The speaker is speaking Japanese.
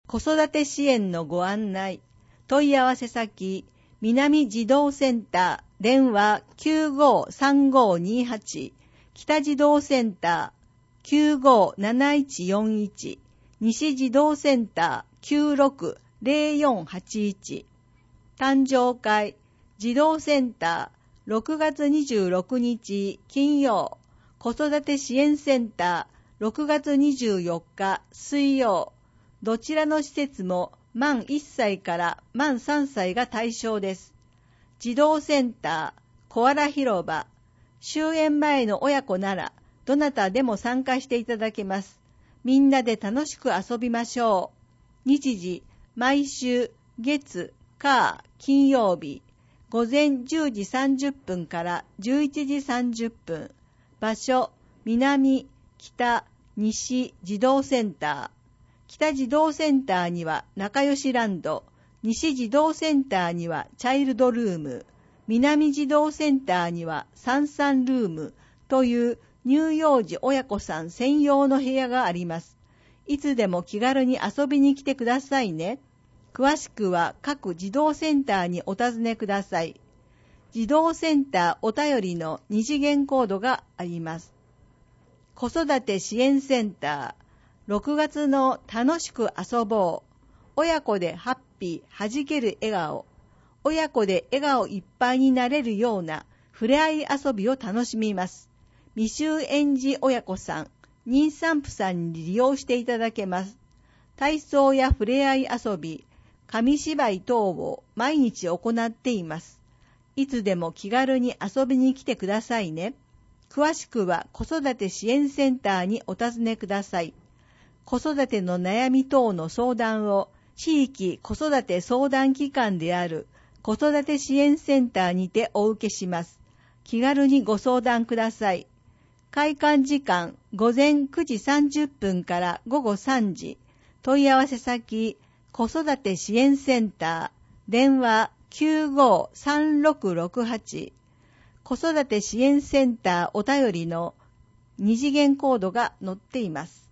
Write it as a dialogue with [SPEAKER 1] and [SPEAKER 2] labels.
[SPEAKER 1] 子育て支援のご案内。問い合わせ先、南児童センター、電話 953528、北児童センター、957141、西児童センター、960481。誕生会、児童センター、6月26日金曜、子育て支援センター、6月24日水曜、どちらの施設も満1歳から満3歳が対象です。児童センター、小原広場、終園前の親子なら、どなたでも参加していただけます。みんなで楽しく遊びましょう。日時、毎週月、火、金曜日、午前10時30分から11時30分。場所、南、北、西児童センター。北児童センターには仲良しランド、西児童センターにはチャイルドルーム、南児童センターにはサンサンルームという乳幼児親子さん専用の部屋があります。いつでも気軽に遊びに来てくださいね。詳しくは各児童センターにお尋ねください。児童センターお便りの2次元コードがあります。子育て支援センター、6月の楽しく遊ぼう。親子でハッピー、弾ける笑顔。親子で笑顔いっぱいになれるような触れ合い遊びを楽しみます。未就園児親子さん、妊産婦さんに利用していただけます。体操や触れ合い遊び、紙芝居等を毎日行っています。いつでも気軽に遊びに来てくださいね。詳しくは子育て支援センターにお尋ねください。子育ての悩み等の相談を地域子育て相談機関である子育て支援センターにてお受けします。気軽にご相談ください。開館時間午前9時30分から午後3時。問い合わせ先、子育て支援センター、電話 953668。子育て支援センターお便りの2次元コードが載っています。